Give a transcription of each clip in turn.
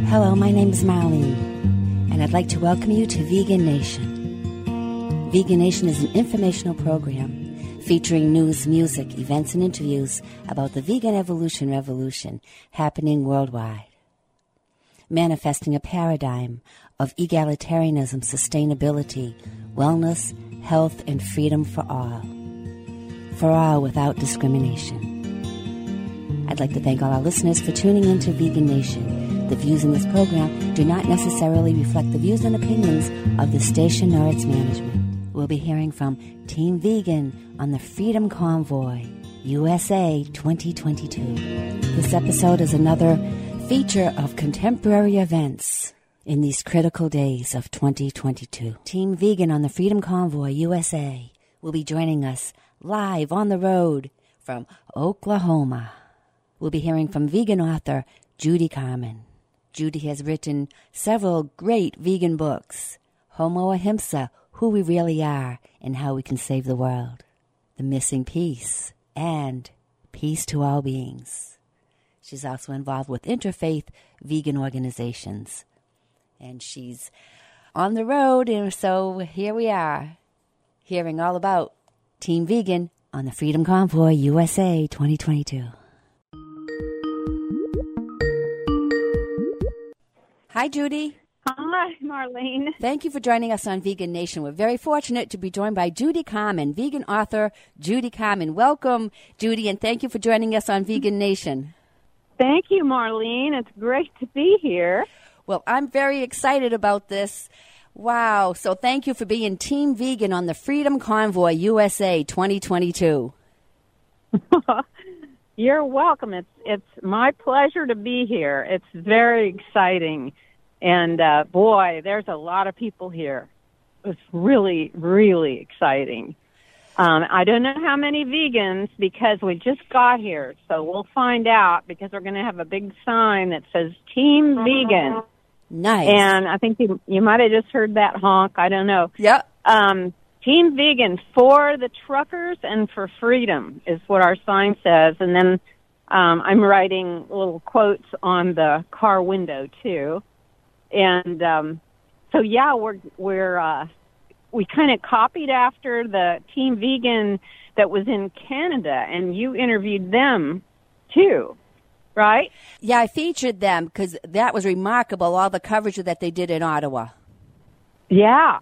Hello, my name is Marlene, and I'd like to welcome you to Vegan Nation. Vegan Nation is an informational program featuring news, music, events, and interviews about the vegan evolution revolution happening worldwide, manifesting a paradigm of egalitarianism, sustainability, wellness, health, and freedom for all without discrimination. I'd like to thank all our listeners for tuning in to Vegan Nation. The views in this program do not necessarily reflect the views and opinions of the station nor its management. We'll be hearing from Team Vegan on the Freedom Convoy, USA 2022. This episode is another feature of contemporary events in these critical days of 2022. Team Vegan on the Freedom Convoy, USA will be joining us live on the road from Oklahoma. We'll be hearing from vegan author Judy Carman. Judy has written several great vegan books, Homo Ahimsa, Who We Really Are and How We Can Save the World, The Missing Piece, and Peace to All Beings. She's also involved with interfaith vegan organizations. And she's on the road, and so here we are, hearing all about Team Vegan on the Freedom Convoy USA 2022. Hi, Judy. Hi, Marlene. Thank you for joining us on Vegan Nation. We're very fortunate to be joined by Judy Carman, vegan author Judy Carman. Welcome, Judy, and thank you for joining us on Vegan Nation. Thank you, Marlene. It's great to be here. Well, I'm very excited about this. Wow. So thank you for being Team Vegan on the Freedom Convoy USA 2022. You're welcome. It's my pleasure to be here. It's very exciting. And, boy, there's a lot of people here. It's really, really exciting. I don't know how many vegans because we just got here. So we'll find out because we're going to have a big sign that says Team Vegan. Nice. And I think you might have just heard that honk. I don't know. Yep. Team Vegan for the truckers and for freedom is what our sign says. And then I'm writing little quotes on the car window, too. And so, yeah, we kind of copied after the Team Vegan that was in Canada, and you interviewed them, too, right? Yeah, I featured them because that was remarkable, all the coverage that they did in Ottawa. Yeah.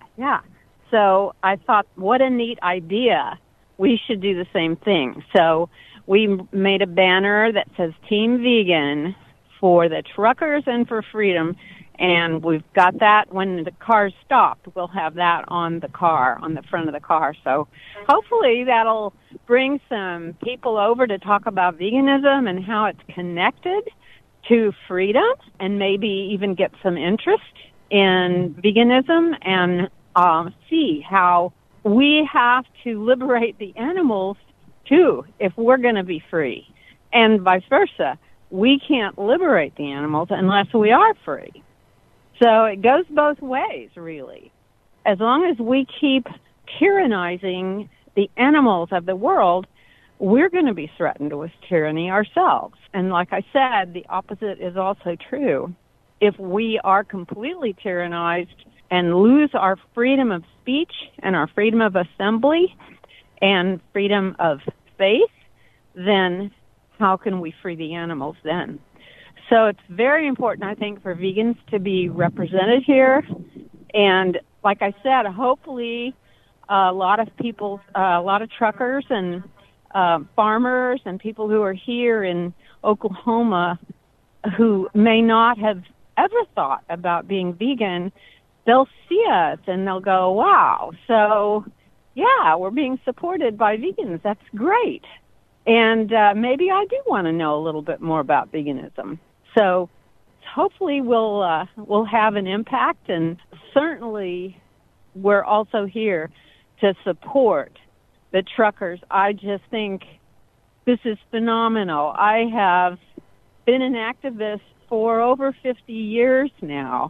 So I thought, what a neat idea. We should do the same thing. So we made a banner that says Team Vegan for the truckers and for freedom. And we've got that when the car's stopped. We'll have that on the car, on the front of the car. So hopefully that'll bring some people over to talk about veganism and how it's connected to freedom and maybe even get some interest in veganism and see how we have to liberate the animals, too, if we're going to be free. And vice versa. We can't liberate the animals unless we are free. So it goes both ways, really. As long as we keep tyrannizing the animals of the world, we're going to be threatened with tyranny ourselves. And like I said, the opposite is also true. If we are completely tyrannized and lose our freedom of speech and our freedom of assembly and freedom of faith, then how can we free the animals then? So it's very important, I think, for vegans to be represented here. And like I said, hopefully a lot of people, a lot of truckers and farmers and people who are here in Oklahoma who may not have ever thought about being vegan, they'll see us and they'll go, wow, so yeah, we're being supported by vegans. That's great. And maybe I do want to know a little bit more about veganism. So hopefully we'll have an impact, and certainly we're also here to support the truckers. I just think this is phenomenal. I have been an activist for over 50 years now,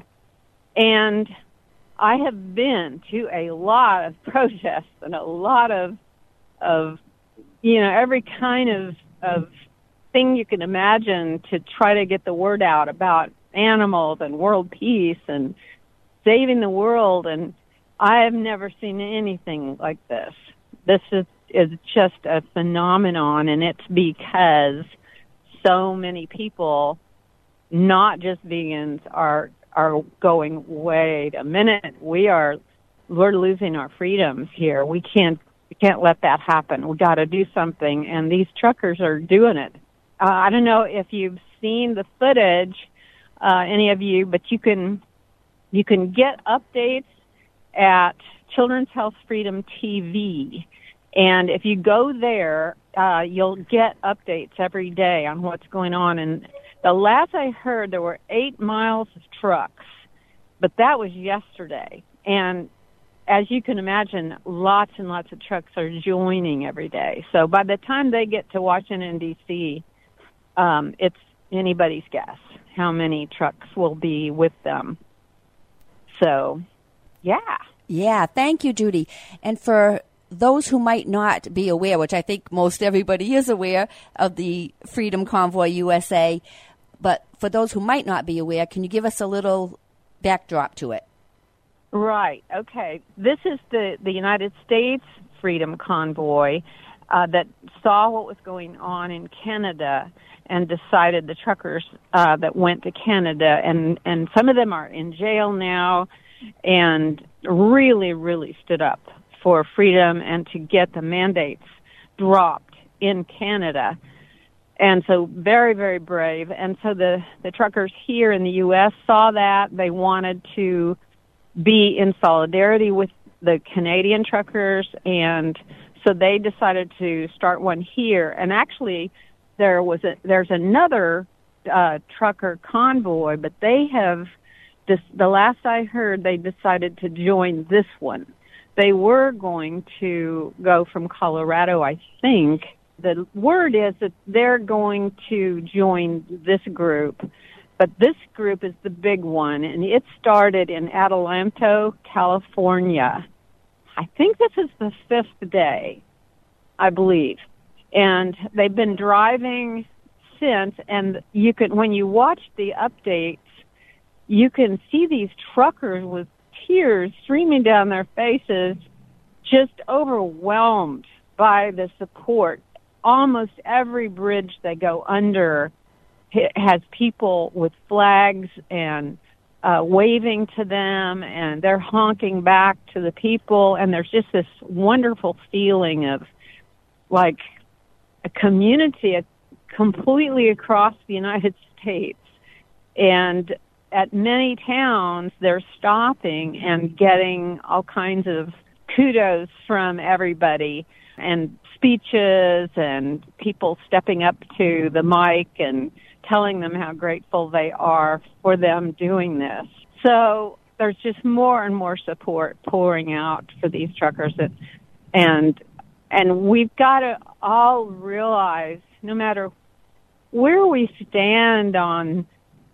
and I have been to a lot of protests and a lot of every kind of thing you can imagine to try to get the word out about animals and world peace and saving the world, and I have never seen anything like this. This is just a phenomenon, and it's because so many people, not just vegans, are going, wait a minute, we're losing our freedoms here. We can't let that happen. We got to do something, and these truckers are doing it. I don't know if you've seen the footage, any of you, but you can get updates at Children's Health Freedom TV. And if you go there, you'll get updates every day on what's going on. And the last I heard, there were 8 miles of trucks, but that was yesterday. And as you can imagine, lots and lots of trucks are joining every day. So by the time they get to Washington, D.C., it's anybody's guess how many trucks will be with them. So, yeah. Yeah, thank you, Judy. And for those who might not be aware, which I think most everybody is aware of the Freedom Convoy USA, but for those who might not be aware, can you give us a little backdrop to it? Right. Okay. This is the United States Freedom Convoy that saw what was going on in Canada and decided, the truckers that went to Canada, and some of them are in jail now, and really, really stood up for freedom and to get the mandates dropped in Canada. And so very, very brave. And so the truckers here in the U.S. saw that. They wanted to be in solidarity with the Canadian truckers, and so they decided to start one here. And actually, there's another trucker convoy, but they have, the last I heard, they decided to join this one. They were going to go from Colorado, I think. The word is that they're going to join this group, but this group is the big one, and it started in Adelanto, California. I think this is the 5th day, I believe. And they've been driving since, and you can, when you watch the updates, you can see these truckers with tears streaming down their faces, just overwhelmed by the support. Almost every bridge they go under has people with flags and waving to them, and they're honking back to the people, and there's just this wonderful feeling of like a community completely across the United States. And at many towns, they're stopping and getting all kinds of kudos from everybody, and speeches, and people stepping up to the mic and telling them how grateful they are for them doing this. So there's just more and more support pouring out for these truckers, and we've got to all realize, no matter where we stand on,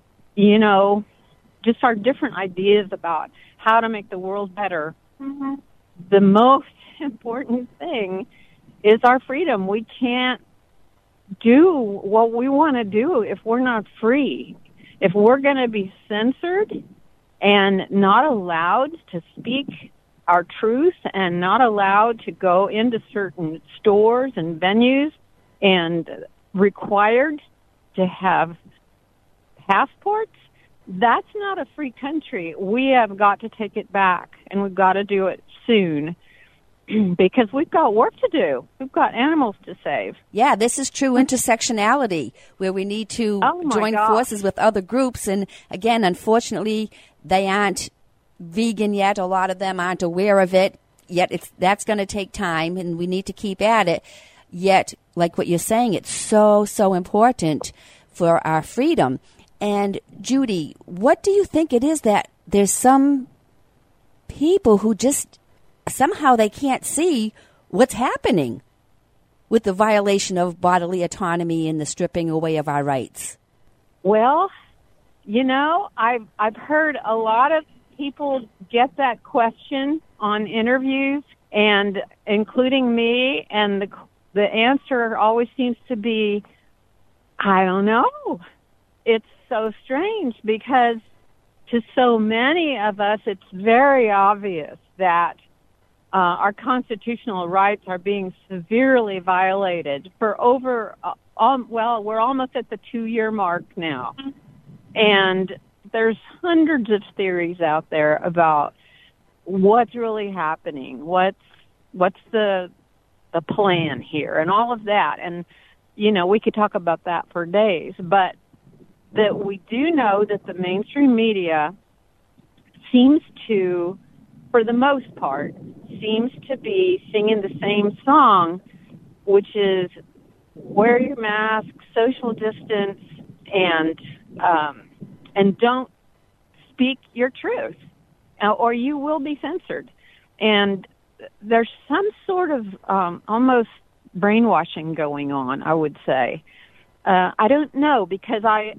just our different ideas about how to make the world better, the most important thing is our freedom. We can't do what we want to do if we're not free. If we're going to be censored and not allowed to speak our truth and not allowed to go into certain stores and venues and required to have passports, that's not a free country. We have got to take it back, and we've got to do it soon. Because we've got work to do. We've got animals to save. Yeah, this is true intersectionality, where we need to join forces with other groups. And again, unfortunately, they aren't vegan yet. A lot of them aren't aware of it. Yet that's going to take time, and we need to keep at it. Yet, like what you're saying, it's so, so important for our freedom. And Judy, what do you think it is that there's some people who just somehow they can't see what's happening with the violation of bodily autonomy and the stripping away of our rights? Well, I've heard a lot of people get that question on interviews, and including me, and the answer always seems to be, I don't know. It's so strange because to so many of us, it's very obvious that our constitutional rights are being severely violated for over, we're almost at the 2-year mark now. And there's hundreds of theories out there about what's really happening, what's the plan here, and all of that. And, you know, we could talk about that for days, but that we do know that the mainstream media seems to, for the most part, seems to be singing the same song, which is wear your mask, social distance, and don't speak your truth, or you will be censored. And there's some sort of almost brainwashing going on, I would say. I don't know, because I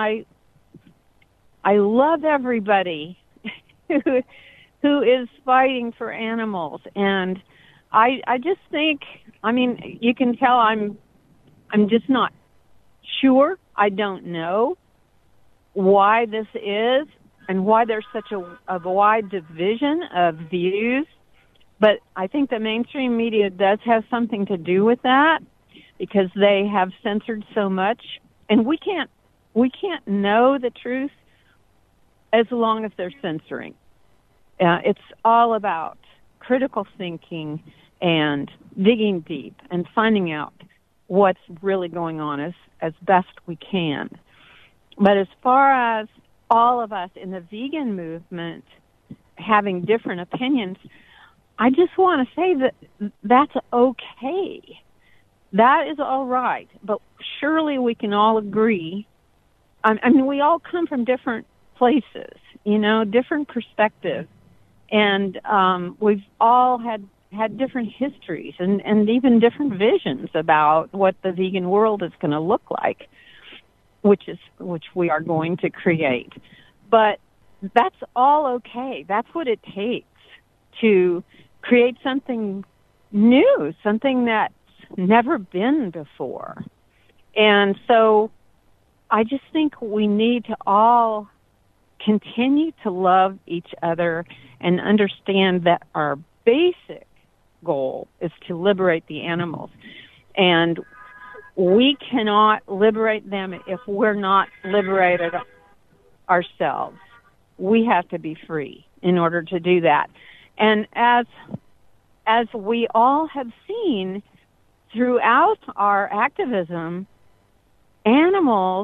love everybody who is fighting for animals, and I just think, I mean, you can tell I'm just not sure. I don't know why this is and why there's such a wide division of views, but I think the mainstream media does have something to do with that, because they have censored so much, and we can't know the truth as long as they're censoring. It's all about critical thinking and digging deep and finding out what's really going on as best we can. But as far as all of us in the vegan movement having different opinions, I just want to say that that's okay. That is all right. But surely we can all agree. I mean, we all come from different places, you know, different perspectives. And we've all had different histories and even different visions about what the vegan world is going to look like, which we are going to create. But that's all okay. That's what it takes to create something new, something that's never been before. And so I just think we need to all continue to love each other and understand that our basic goal is to liberate the animals. And we cannot liberate them if we're not liberated ourselves. We have to be free in order to do that. And as we all have seen throughout our activism, animals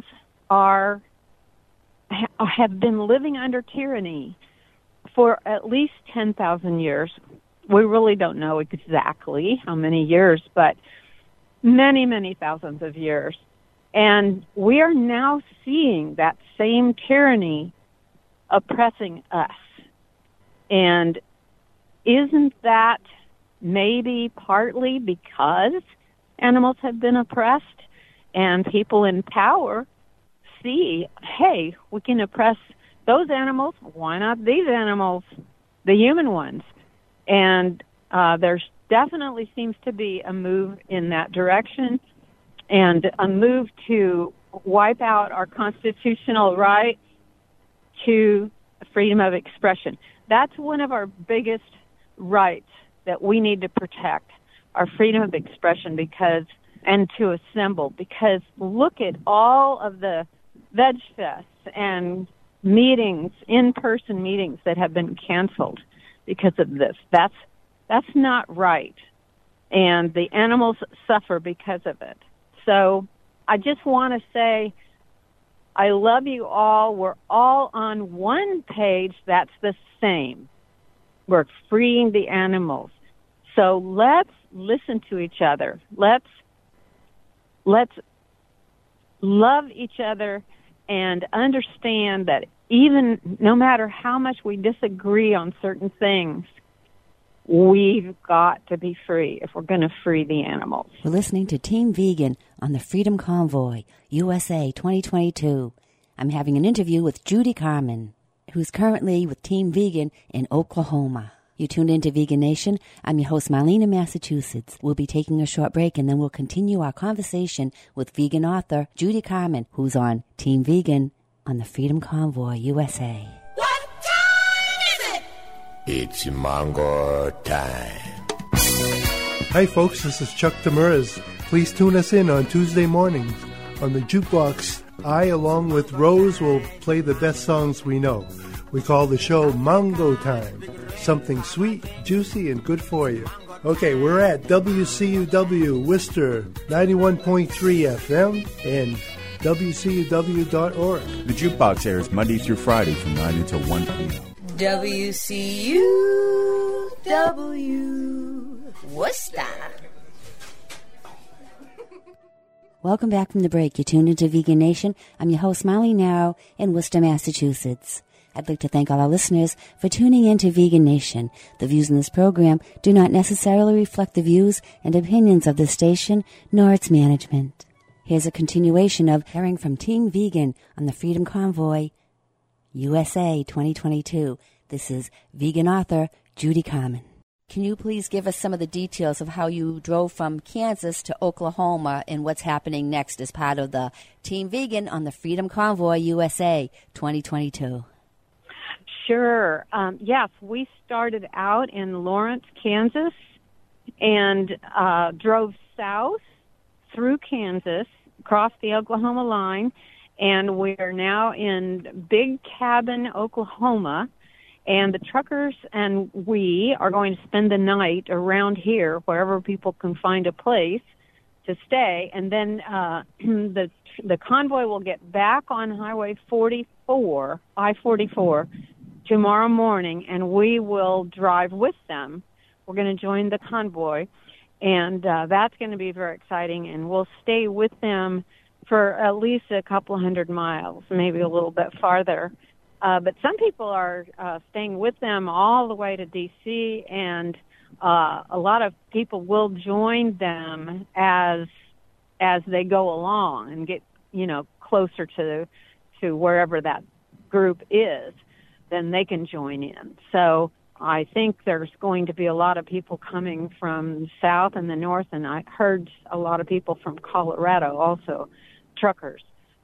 have been living under tyranny for at least 10,000 years. We really don't know exactly how many years, but many, many thousands of years. And we are now seeing that same tyranny oppressing us. And isn't that maybe partly because animals have been oppressed and people in power see, hey, we can oppress those animals, why not these animals, the human ones? And there definitely seems to be a move in that direction, and a move to wipe out our constitutional right to freedom of expression. That's one of our biggest rights that we need to protect, our freedom of expression, and to assemble, because look at all of the veg fests and meetings, in-person meetings that have been canceled because of this. That's not right. And the animals suffer because of it. So I just want to say I love you all. We're all on one page that's the same. We're freeing the animals. So let's listen to each other. Let's love each other and understand that even no matter how much we disagree on certain things, we've got to be free if we're going to free the animals. We're listening to Team Vegan on the Freedom Convoy, USA 2022. I'm having an interview with Judy Carman, who's currently with Team Vegan in Oklahoma. You tuned into Vegan Nation. I'm your host, Marlene in Massachusetts. We'll be taking a short break, and then we'll continue our conversation with vegan author Judy Carman, who's on Team Vegan. on the Freedom Convoy USA. What time is it? It's Mongo time. Hi folks, this is Chuck Demers. Please tune us in on Tuesday mornings. On the jukebox, I, along with Rose, will play the best songs we know. We call the show Mongo Time. Something sweet, juicy, and good for you. Okay, we're at WCUW Worcester 91.3 FM and WCUW.org. The Jukebox airs Monday through Friday from 9 until 1 p.m. WCUW Worcester. Welcome back from the break. You're tuned into Vegan Nation. I'm your host, Molly Narrow, in Worcester, Massachusetts. I'd like to thank all our listeners for tuning in to Vegan Nation. The views in this program do not necessarily reflect the views and opinions of the station nor its management. Here's a continuation of hearing from Team Vegan on the Freedom Convoy USA 2022. This is vegan author Judy Carman. Can you please give us some of the details of how you drove from Kansas to Oklahoma and what's happening next as part of the Team Vegan on the Freedom Convoy USA 2022? Sure. Yes, we started out in Lawrence, Kansas, and drove south through Kansas, across the Oklahoma line, and we are now in Big Cabin, Oklahoma. And the truckers and we are going to spend the night around here, wherever people can find a place to stay. And then the convoy will get back on Highway 44, I-44, tomorrow morning, and we will drive with them. We're going to join the convoy, and that's going to be very exciting. And we'll stay with them for at least a couple hundred miles, maybe a little bit farther. But some people are staying with them all the way to D.C., and a lot of people will join them as they go along and get, closer to wherever that group is. Then they can join in. So I think there's going to be a lot of people coming from the south and the north, and I heard a lot of people from Colorado also, truckers,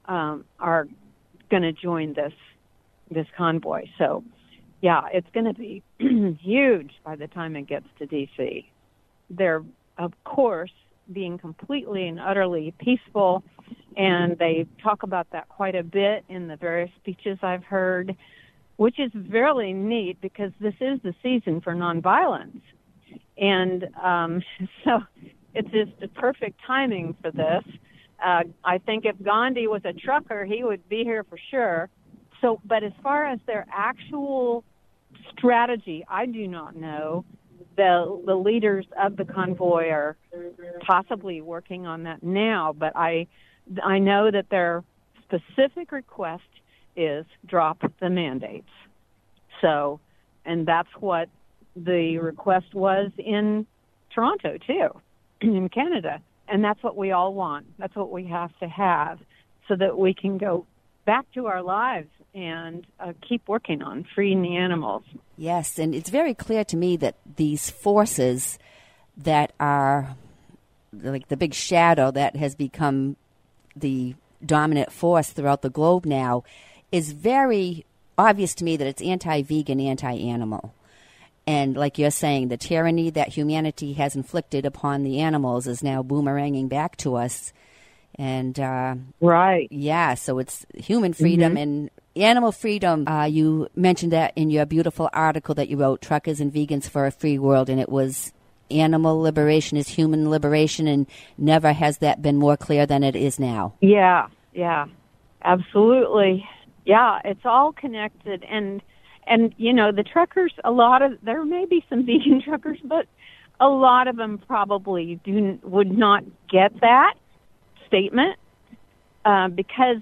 are going to join this convoy. So, yeah, it's going to be huge by the time it gets to D.C. They're, of course, being completely and utterly peaceful, and they talk about that quite a bit in the various speeches I've heard, which is very neat because this is the season for nonviolence. And so it's just the perfect timing for this. I think if Gandhi was a trucker, he would be here for sure. So, but as far as their actual strategy, I do not know. The leaders of the convoy are possibly working on that now, but I know that their specific request is drop the mandates. So, and that's what the request was in Toronto, too, in Canada. And that's what we all want. That's what we have to have so that we can go back to our lives and keep working on freeing the animals. Yes, and it's very clear to me that these forces that are like the big shadow that has become the dominant force throughout the globe now is very obvious to me that it's anti-vegan, anti-animal. And like you're saying, the tyranny that humanity has inflicted upon the animals is now boomeranging back to us. And right. Yeah, so it's human freedom and animal freedom. You mentioned that in your beautiful article that you wrote, Truckers and Vegans for a Free World, and it was animal liberation is human liberation, and never has that been more clear than it is now. Yeah, absolutely. Yeah, it's all connected. And the truckers, there may be some vegan truckers, but a lot of them probably would not get that statement because,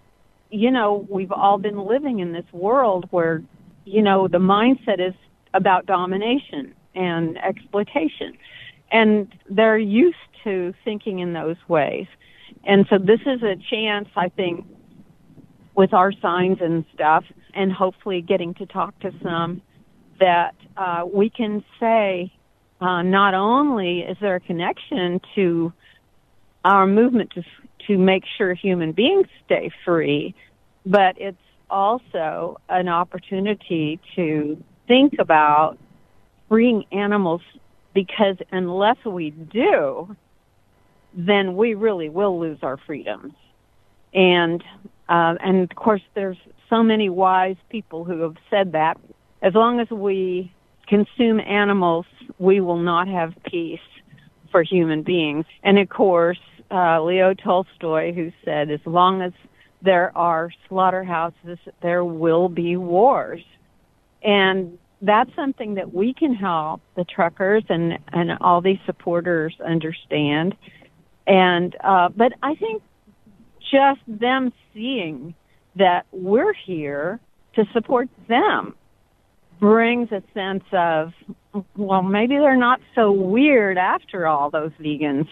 we've all been living in this world where, the mindset is about domination and exploitation. And they're used to thinking in those ways. And so this is a chance, I think, with our signs and stuff, and hopefully getting to talk to some, that we can say not only is there a connection to our movement to make sure human beings stay free, but it's also an opportunity to think about freeing animals, because unless we do, then we really will lose our freedoms. And of course, there's so many wise people who have said that as long as we consume animals, we will not have peace for human beings. And of course, Leo Tolstoy, who said, as long as there are slaughterhouses, there will be wars. And that's something that we can help the truckers and all these supporters understand. And but I think just them seeing that we're here to support them brings a sense of, well, maybe they're not so weird after all, those vegans.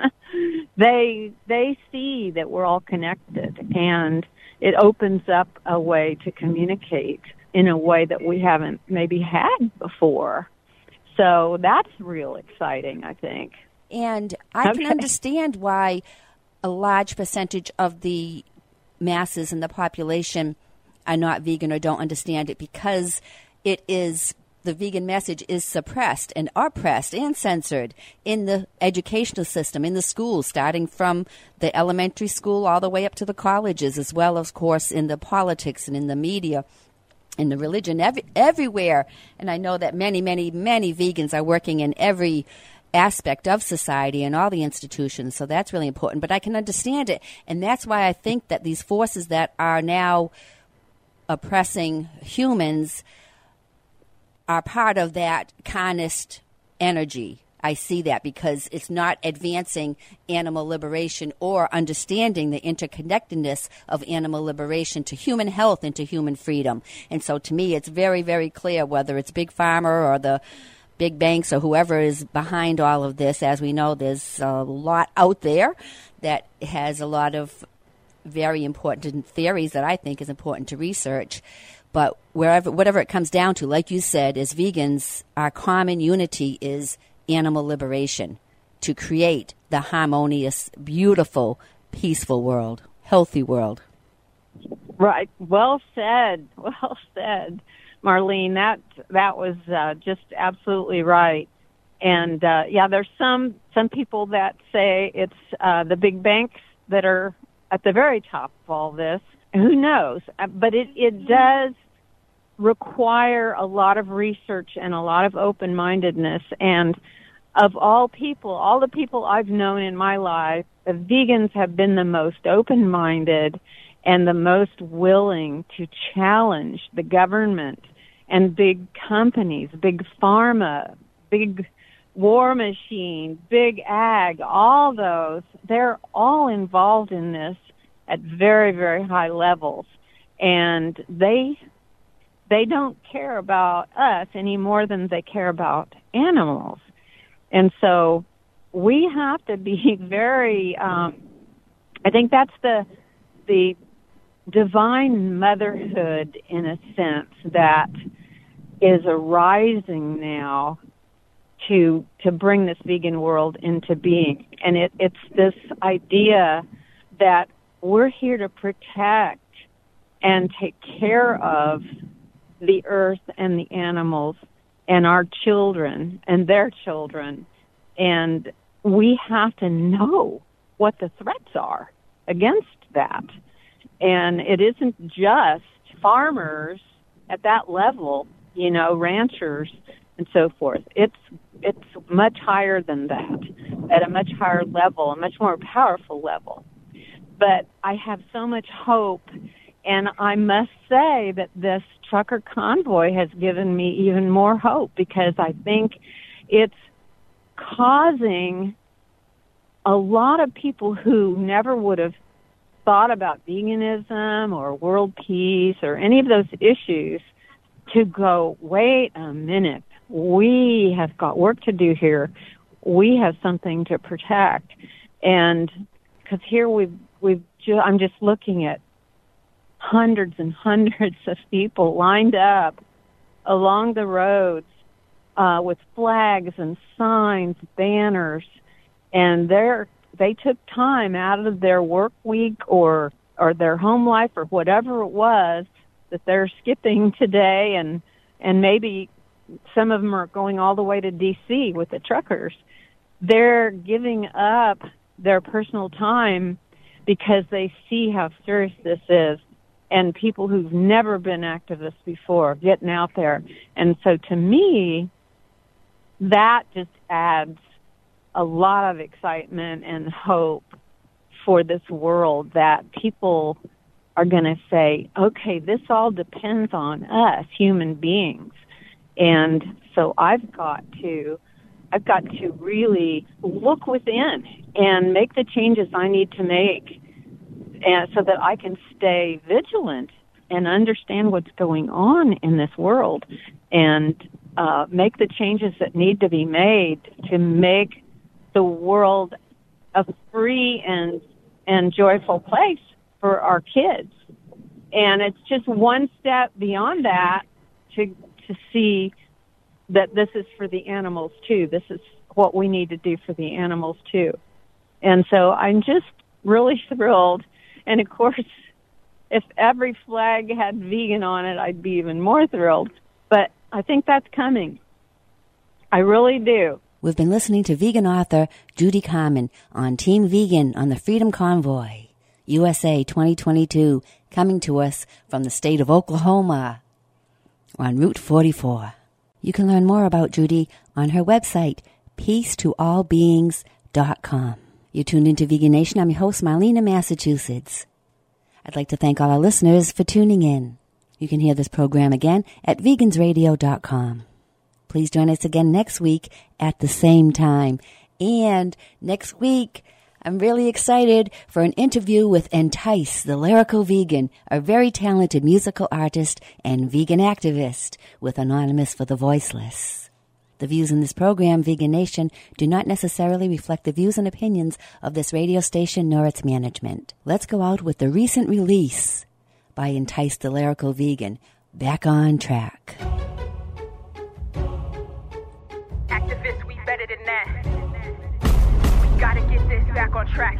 They see that we're all connected, and it opens up a way to communicate in a way that we haven't maybe had before. So that's real exciting, I think. And I can understand why a large percentage of the masses in the population are not vegan or don't understand it, because it is, the vegan message is suppressed and oppressed and censored in the educational system, in the schools, starting from the elementary school all the way up to the colleges, as well as, of course, in the politics and in the media, in the religion, everywhere. And I know that many, many, many vegans are working in every aspect of society and all the institutions, so that's really important. But I can understand it, and that's why I think that these forces that are now oppressing humans are part of that carnist energy. I see that because it's not advancing animal liberation or understanding the interconnectedness of animal liberation to human health and to human freedom. And so to me, it's very, very clear, whether it's Big Pharma or the big banks or whoever is behind all of this. As we know, there's a lot out there that has a lot of very important theories that I think is important to research. But whatever it comes down to, like you said, as vegans, our common unity is animal liberation, to create the harmonious, beautiful, peaceful world, healthy world. Right. Well said. Well said, Marlene. That was just absolutely right. And yeah, there's some people that say it's the big banks that are at the very top of all this. Who knows? But it does require a lot of research and a lot of open-mindedness. And of all people, all the people I've known in my life, the vegans have been the most open-minded and the most willing to challenge the government and big companies, big pharma, big war machine, big ag, all those. They're all involved in this at very, very high levels. And they don't care about us any more than they care about animals. And so we have to be very, I think that's the divine motherhood, in a sense, that is arising now to bring this vegan world into being. And it's this idea that we're here to protect and take care of the earth and the animals and our children and their children. And we have to know what the threats are against that. And it isn't just farmers at that level, ranchers and so forth. It's much higher than that, at a much higher level, a much more powerful level. But I have so much hope, and I must say that this trucker convoy has given me even more hope, because I think it's causing a lot of people who never would have thought about veganism or world peace or any of those issues to go, wait a minute, we have got work to do here. We have something to protect. And because here I'm just looking at hundreds and hundreds of people lined up along the roads with flags and signs, banners, and they took time out of their work week or or their home life or whatever it was that they're skipping today, and maybe some of them are going all the way to D.C. with the truckers. They're giving up their personal time because they see how serious this is, and people who've never been activists before getting out there. And so to me, that just adds a lot of excitement and hope for this world, that people are going to say, okay, this all depends on us, human beings. And so I've got to really look within and make the changes I need to make, and so that I can stay vigilant and understand what's going on in this world, and make the changes that need to be made to make the world a free and joyful place for our kids. And it's just one step beyond that to see that this is for the animals too. This is what we need to do for the animals too. And so I'm just really thrilled. And of course, if every flag had vegan on it, I'd be even more thrilled. But I think that's coming. I really do. We've been listening to vegan author Judy Carman on Team Vegan on the Freedom Convoy, USA 2022, coming to us from the state of Oklahoma on Route 44. You can learn more about Judy on her website, peacetoallbeings.com. You're tuned into Vegan Nation. I'm your host, Marlene in Massachusetts. I'd like to thank all our listeners for tuning in. You can hear this program again at vegansradio.com. Please join us again next week at the same time. And next week, I'm really excited for an interview with Entice, the Lyrical Vegan, a very talented musical artist and vegan activist with Anonymous for the Voiceless. The views in this program, Vegan Nation, do not necessarily reflect the views and opinions of this radio station nor its management. Let's go out with the recent release by Entice, the Lyrical Vegan, Back on Track. Activists, we better than that. We gotta get this back on track.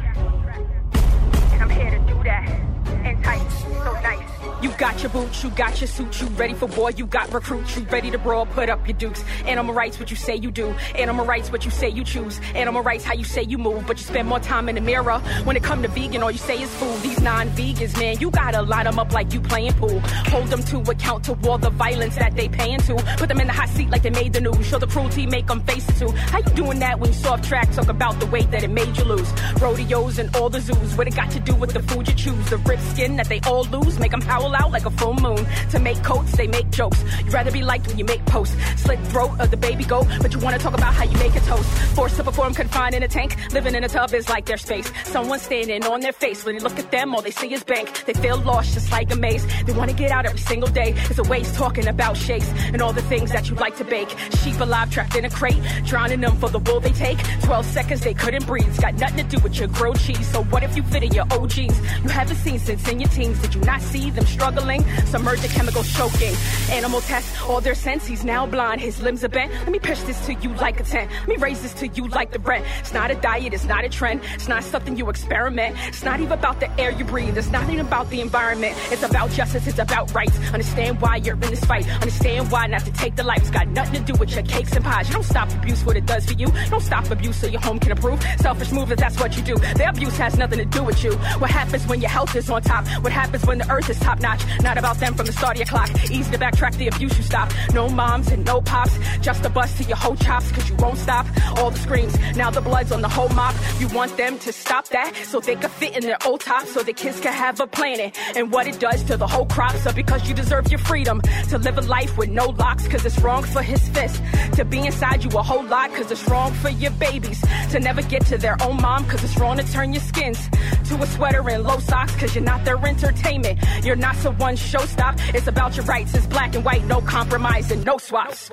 And I'm here to do that. Entice, so nice. You got your boots, you got your suit, you ready for war, you got recruits, you ready to brawl, put up your dukes. Animal rights, what you say you do. Animal rights, what you say you choose. Animal rights, how you say you move, but you spend more time in the mirror. When it come to vegan, all you say is food. These non-vegans, man, you gotta line them up like you playing pool. Hold them to account to all the violence that they paying to. Put them in the hot seat like they made the news. Show the cruelty, make them face it too. How you doing that when you soft track, talk about the weight that it made you lose? Rodeos and all the zoos, what it got to do with the food you choose? The ripped skin that they all lose, make them howl out like a full moon. To make coats, they make jokes. You'd rather be liked when you make posts. Slit throat of the baby goat, but you want to talk about how you make a toast. Forced to perform confined in a tank. Living in a tub is like their space. Someone standing on their face. When you look at them, all they see is bank. They feel lost just like a maze. They want to get out every single day. It's a waste talking about shakes and all the things that you like to bake. Sheep alive trapped in a crate, drowning them for the wool they take. 12 seconds they couldn't breathe. It's got nothing to do with your grilled cheese. So what if you fit in your OGs? You haven't seen since in your teens. Did you not see them struggling? Submerged chemicals choking. Animal tests all their sense. He's now blind. His limbs are bent. Let me pitch this to you like a tent. Let me raise this to you like the rent. It's not a diet. It's not a trend. It's not something you experiment. It's not even about the air you breathe. It's not even about the environment. It's about justice. It's about rights. Understand why you're in this fight. Understand why not to take the life. It's got nothing to do with your cakes and pies. You don't stop abuse, what it does for you. You don't stop abuse so your home can improve. Selfish move if that's what you do. The abuse has nothing to do with you. What happens when your health is on top? What happens when the earth is top notch? Not about them from the start of your clock. Easy to backtrack the abuse you stop. No moms and no pops. Just a bust to your whole chops cause you won't stop. All the screams. Now the blood's on the whole mop. You want them to stop that so they can fit in their old tops so the kids can have a planet. And what it does to the whole crop. So because you deserve your freedom to live a life with no locks cause it's wrong for his fist. To be inside you a whole lot cause it's wrong for your babies. To never get to their own mom cause it's wrong to turn your skins to a sweater and low socks cause you're not their entertainment. You're not someone's showstop. It's about your rights. It's black and white. No compromise and no swaps.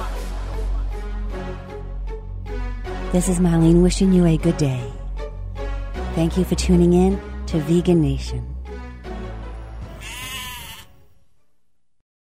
This is Marlene wishing you a good day. Thank you for tuning in to Vegan Nation.